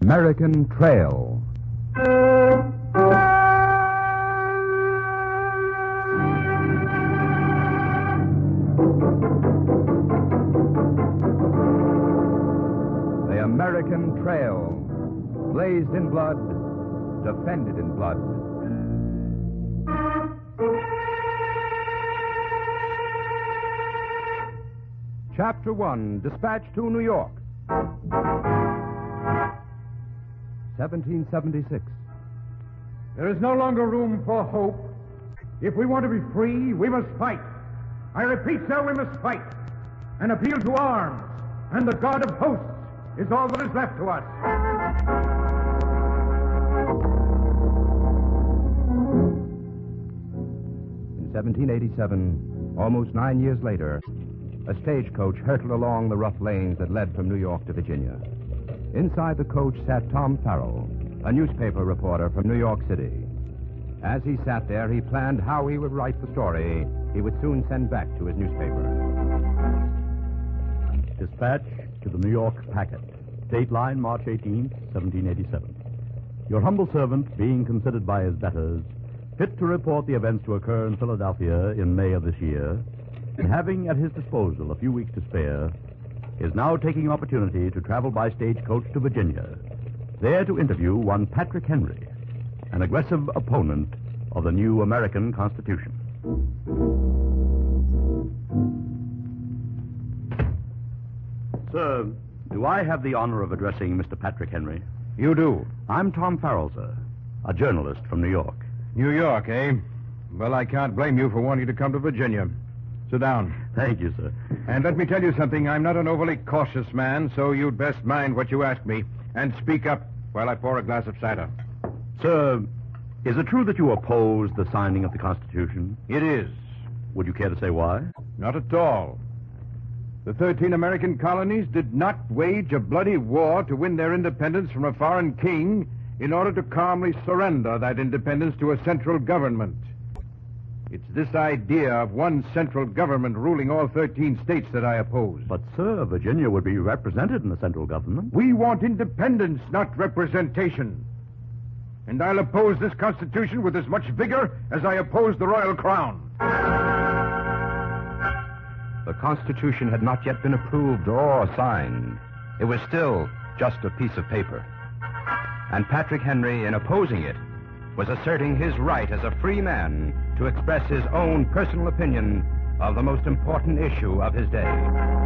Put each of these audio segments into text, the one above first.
American Trail. The American Trail. Blazed in blood, defended in blood. Chapter 1, Dispatch to New York. 1776. There is no longer room for hope. If we want to be free, we must fight. I repeat, sir, we must fight. An appeal to arms and the God of hosts is all that is left to us. In 1787, almost 9 years later, a stagecoach hurtled along the rough lanes that led from New York to Virginia. Inside the coach sat Tom Farrell, a newspaper reporter from New York City. As he sat there, he planned how he would write the story he would soon send back to his newspaper. Dispatch to the New York Packet. Date line, March 18th, 1787. Your humble servant, being considered by his betters fit to report the events to occur in Philadelphia in May of this year, and having at his disposal a few weeks to spare, is now taking opportunity to travel by stagecoach to Virginia, there to interview one Patrick Henry, an aggressive opponent of the new American Constitution. Sir, do I have the honor of addressing Mr. Patrick Henry? You do. I'm Tom Farrell, sir, a journalist from New York. New York, eh? Well, I can't blame you for wanting to come to Virginia. Sit down. Thank you, sir. And let me tell you something. I'm not an overly cautious man, so you'd best mind what you ask me and speak up while I pour a glass of cider. Sir, is it true that you oppose the signing of the Constitution? It is. Would you care to say why? Not at all. The 13 American colonies did not wage a bloody war to win their independence from a foreign king in order to calmly surrender that independence to a central government. It's this idea of one central government ruling all 13 states that I oppose. But, sir, Virginia would be represented in the central government. We want independence, not representation. And I'll oppose this Constitution with as much vigor as I oppose the Royal Crown. The Constitution had not yet been approved or signed. It was still just a piece of paper. And Patrick Henry, in opposing it, was asserting his right as a free man to express his own personal opinion of the most important issue of his day.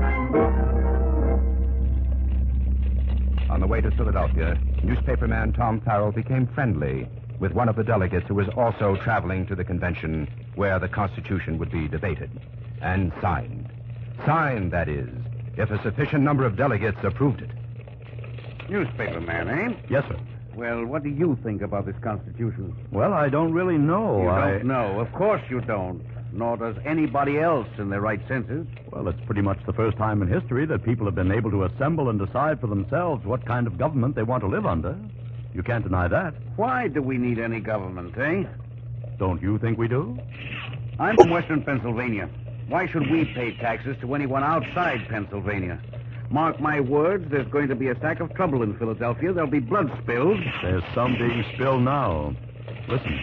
On the way to Philadelphia, newspaperman Tom Farrell became friendly with one of the delegates who was also traveling to the convention where the Constitution would be debated and signed. Signed, that is, if a sufficient number of delegates approved it. Newspaperman, eh? Yes, sir. Well, what do you think about this Constitution? Well, I don't really know. You don't know. Of course you don't. Nor does anybody else in their right senses. Well, it's pretty much the first time in history that people have been able to assemble and decide for themselves what kind of government they want to live under. You can't deny that. Why do we need any government, eh? Don't you think we do? I'm from Western Pennsylvania. Why should we pay taxes to anyone outside Pennsylvania? Mark my words, there's going to be a stack of trouble in Philadelphia. There'll be blood spills. There's some being spilled now. Listen.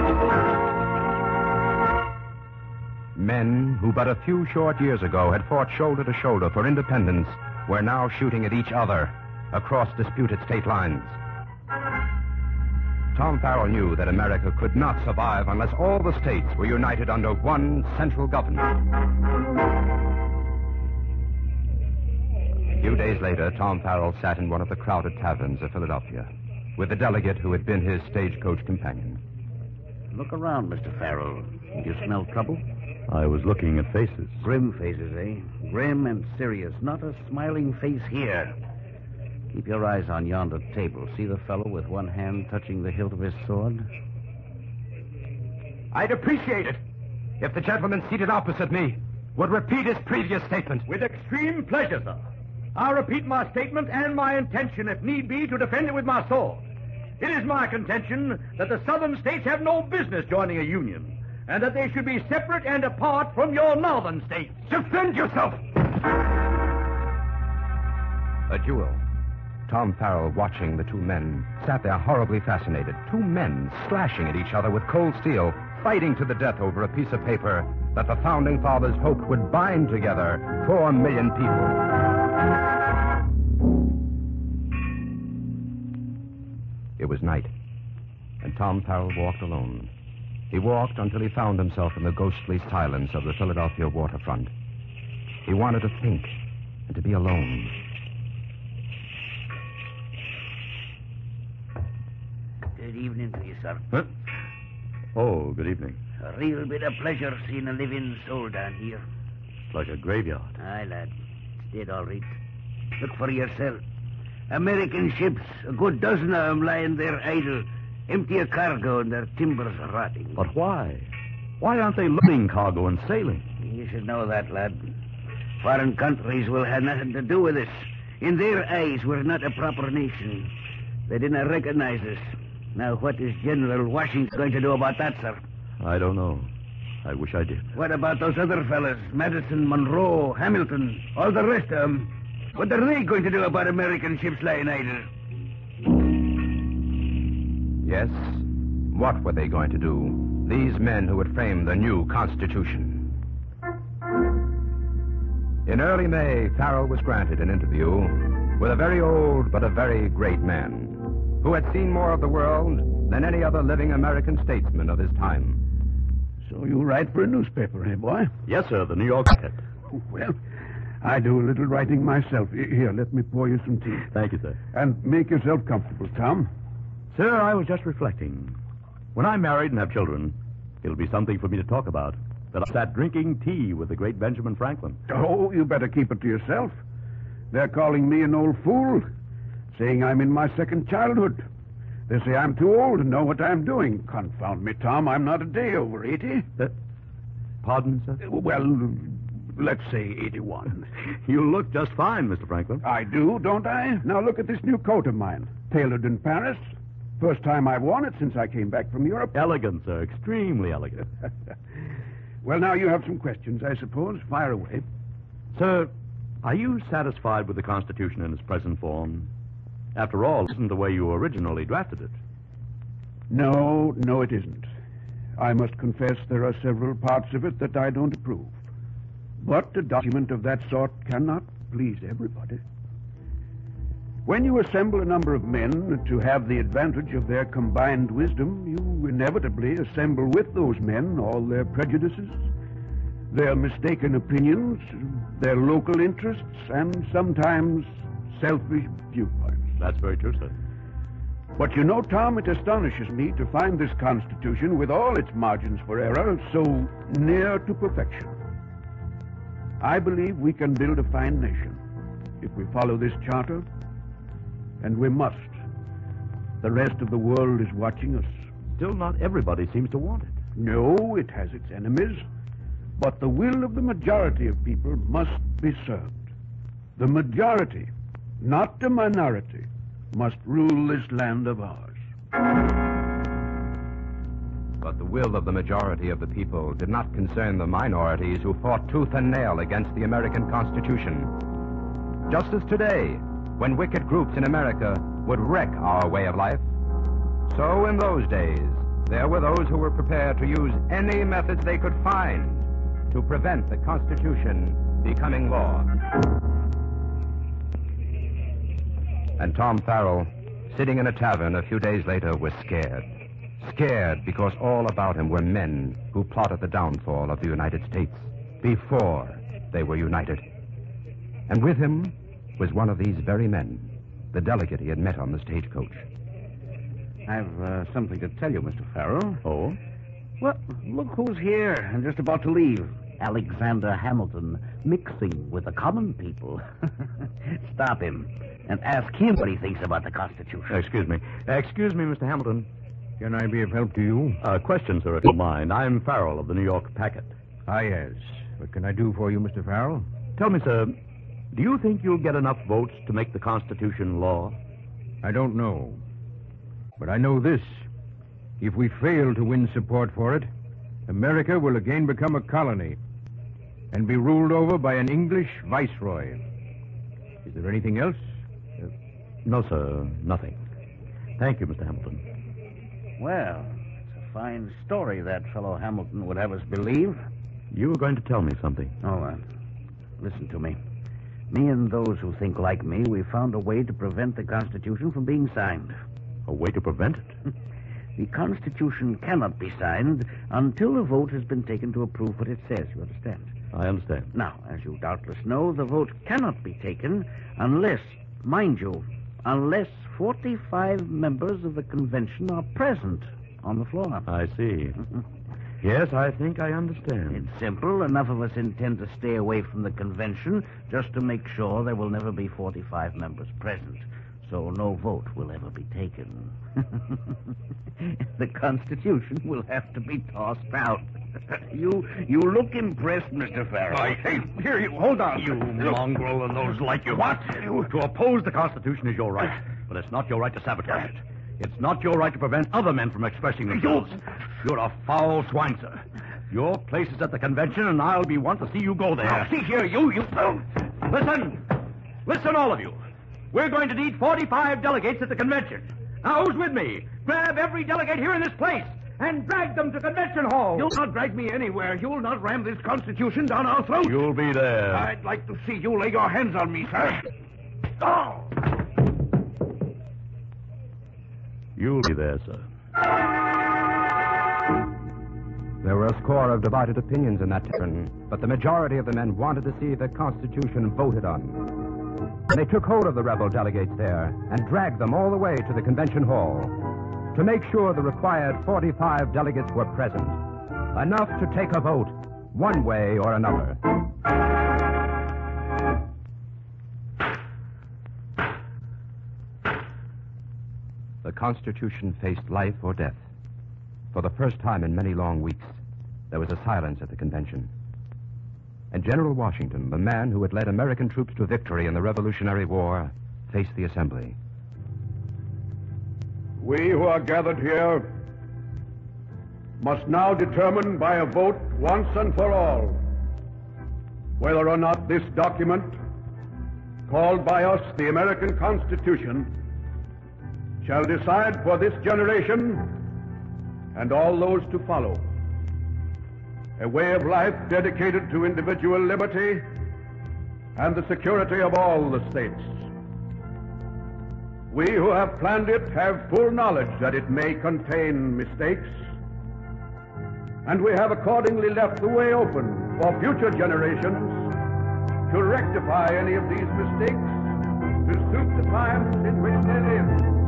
Men who but a few short years ago had fought shoulder to shoulder for independence were now shooting at each other across disputed state lines. Tom Farrell knew that America could not survive unless all the states were united under one central government. A few days later, Tom Farrell sat in one of the crowded taverns of Philadelphia with the delegate who had been his stagecoach companion. Look around, Mr. Farrell. You smell trouble? I was looking at faces. Grim faces, eh? Grim and serious. Not a smiling face here. Keep your eyes on yonder table. See the fellow with one hand touching the hilt of his sword? I'd appreciate it if the gentleman seated opposite me would repeat his previous statement. With extreme pleasure, sir. I'll repeat my statement and my intention, if need be, to defend it with my sword. It is my contention that the southern states have no business joining a union, and that they should be separate and apart from your northern states. Defend yourself! A duel. Tom Farrell, watching the two men, sat there horribly fascinated. Two men slashing at each other with cold steel, fighting to the death over a piece of paper that the Founding Fathers hoped would bind together 4 million people. It was night, and Tom Farrell walked alone. He walked until he found himself in the ghostly silence of the Philadelphia waterfront. He wanted to think and to be alone. Good evening to you, sir. Huh? Oh, good evening. A real bit of pleasure seeing a living soul down here. It's like a graveyard. Aye, lad. It's dead all right. Look for yourself. American ships, a good dozen of them lying there idle, empty of cargo and their timbers rotting. But why? Why aren't they loading cargo and sailing? You should know that, lad. Foreign countries will have nothing to do with us. In their eyes, we're not a proper nation. They didn't recognize us. Now, what is General Washington going to do about that, sir? I don't know. I wish I did. What about those other fellas? Madison, Monroe, Hamilton, all the rest of them. What are they going to do about American ships lying idle? Yes, what were they going to do? These men who had framed the new Constitution. In early May, Farrell was granted an interview with a very old but a very great man who had seen more of the world than any other living American statesman of his time. So you write for a newspaper, eh, boy? Yes, sir, the New York Packet. Well, I do a little writing myself. Here, let me pour you some tea. Thank you, sir. And make yourself comfortable, Tom. Sir, I was just reflecting. When I'm married and have children, it'll be something for me to talk about. That I sat drinking tea with the great Benjamin Franklin. Oh, you better keep it to yourself. They're calling me an old fool, saying I'm in my second childhood. They say I'm too old to know what I'm doing. Confound me, Tom, I'm not a day over 80. Pardon, sir? Well, let's say 81. You look just fine, Mr. Franklin. I do, don't I? Now look at this new coat of mine. Tailored in Paris. First time I've worn it since I came back from Europe. Elegant, sir. Extremely elegant. Well, now you have some questions, I suppose. Fire away. Sir, are you satisfied with the Constitution in its present form? After all, it isn't the way you originally drafted it. No, it isn't. I must confess there are several parts of it that I don't approve. But a document of that sort cannot please everybody. When you assemble a number of men to have the advantage of their combined wisdom, you inevitably assemble with those men all their prejudices, their mistaken opinions, their local interests, and sometimes selfish viewpoints. That's very true, sir. But you know, Tom, it astonishes me to find this Constitution, with all its margins for error, so near to perfection. I believe we can build a fine nation if we follow this charter. And we must. The rest of the world is watching us. Still, not everybody seems to want it. No, it has its enemies. But the will of the majority of people must be served. The majority, not the minority, must rule this land of ours. But the will of the majority of the people did not concern the minorities who fought tooth and nail against the American Constitution. Just as today, when wicked groups in America would wreck our way of life, so in those days, there were those who were prepared to use any methods they could find to prevent the Constitution becoming law. And Tom Farrell, sitting in a tavern a few days later, was scared. Scared because all about him were men who plotted the downfall of the United States before they were united. And with him was one of these very men, the delegate he had met on the stagecoach. I've something to tell you, Mr. Farrell. Oh? Well, look who's here and just about to leave. Alexander Hamilton, mixing with the common people. Stop him and ask him what he thinks about the Constitution. Excuse me, Mr. Hamilton. Can I be of help to you? Question, sir, if you don't mind. I'm Farrell of the New York Packet. Ah, yes. What can I do for you, Mr. Farrell? Tell me, sir, do you think you'll get enough votes to make the Constitution law? I don't know. But I know this. If we fail to win support for it, America will again become a colony and be ruled over by an English viceroy. Is there anything else? No, sir. Nothing. Thank you, Mr. Hamilton. Well, it's a fine story that fellow Hamilton would have us believe. You were going to tell me something. Oh, listen to me. Me and those who think like me, we found a way to prevent the Constitution from being signed. A way to prevent it? The Constitution cannot be signed until a vote has been taken to approve what it says, you understand? I understand. Now, as you doubtless know, the vote cannot be taken unless, mind you, unless 45 members of the convention are present on the floor. I see. Yes, I think I understand. It's simple. Enough of us intend to stay away from the convention just to make sure there will never be 45 members present, so no vote will ever be taken. The Constitution will have to be tossed out. You look impressed, Mr. Farrell. Hey, here, you hold on. You mongrel and those like you. What? To oppose the Constitution is your right, but it's not your right to sabotage it. It's not your right to prevent other men from expressing themselves. You're a foul swine, sir. Your place is at the convention, and I'll be one to see you go there. Now, see here, you... Listen. Listen, all of you. We're going to need 45 delegates at the convention. Now, who's with me? Grab every delegate here in this place and drag them to Convention Hall. You'll not drag me anywhere. You'll not ram this Constitution down our throats. You'll be there. I'd like to see you lay your hands on me, sir. Oh! You'll be there, sir. There were a score of divided opinions in that tavern, but the majority of the men wanted to see the Constitution voted on. They took hold of the rebel delegates there and dragged them all the way to the convention hall to make sure the required 45 delegates were present, enough to take a vote one way or another. The Constitution faced life or death. For the first time in many long weeks, there was a silence at the convention. And General Washington, the man who had led American troops to victory in the Revolutionary War, faced the assembly. We who are gathered here must now determine by a vote once and for all whether or not this document, called by us the American Constitution, shall decide for this generation and all those to follow a way of life dedicated to individual liberty and the security of all the states. We who have planned it have full knowledge that it may contain mistakes, and we have accordingly left the way open for future generations to rectify any of these mistakes to suit the times in which they live.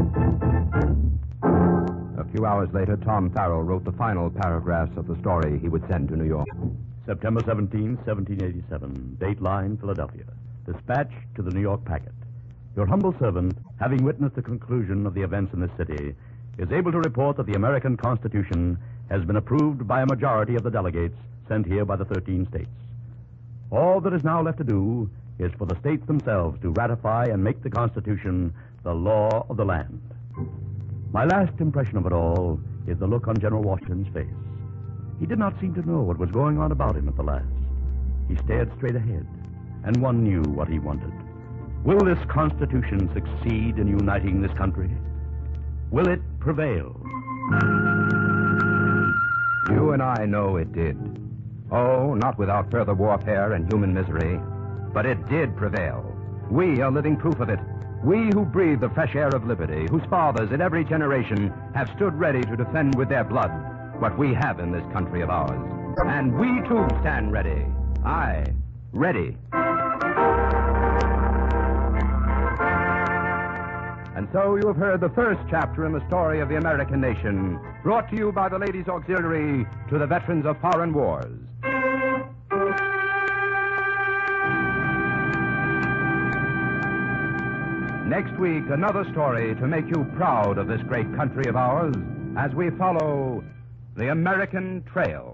A few hours later, Tom Farrell wrote the final paragraphs of the story he would send to New York. September 17, 1787. Dateline, Philadelphia. Dispatch to the New York Packet. Your humble servant, having witnessed the conclusion of the events in this city, is able to report that the American Constitution has been approved by a majority of the delegates sent here by the 13 states. All that is now left to do is for the states themselves to ratify and make the Constitution the law of the land. My last impression of it all is the look on General Washington's face. He did not seem to know what was going on about him at the last. He stared straight ahead, and one knew what he wanted. Will this Constitution succeed in uniting this country? Will it prevail? You and I know it did. Oh, not without further warfare and human misery, but it did prevail. We are living proof of it. We who breathe the fresh air of liberty, whose fathers in every generation have stood ready to defend with their blood what we have in this country of ours. And we too stand ready. Aye, ready. And so you have heard the first chapter in the story of the American nation, brought to you by the Ladies' Auxiliary to the Veterans of Foreign Wars. Next week, another story to make you proud of this great country of ours as we follow the American Trail.